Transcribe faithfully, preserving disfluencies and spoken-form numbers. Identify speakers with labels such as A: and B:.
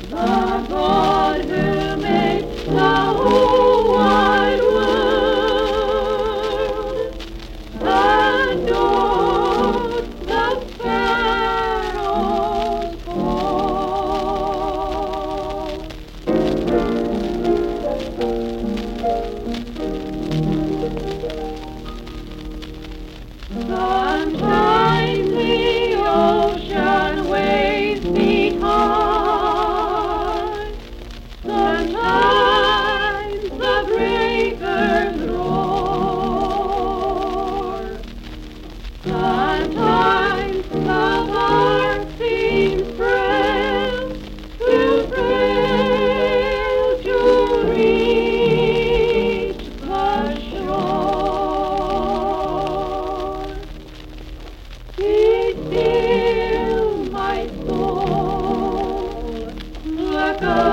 A: The God who made the whole wide world adored the sparrow's call. Sometimes the ocean waves beat high, sometimes the breakers roar, sometimes the bark seems frail, too frail to reach the shore. Be still, my soul, look up.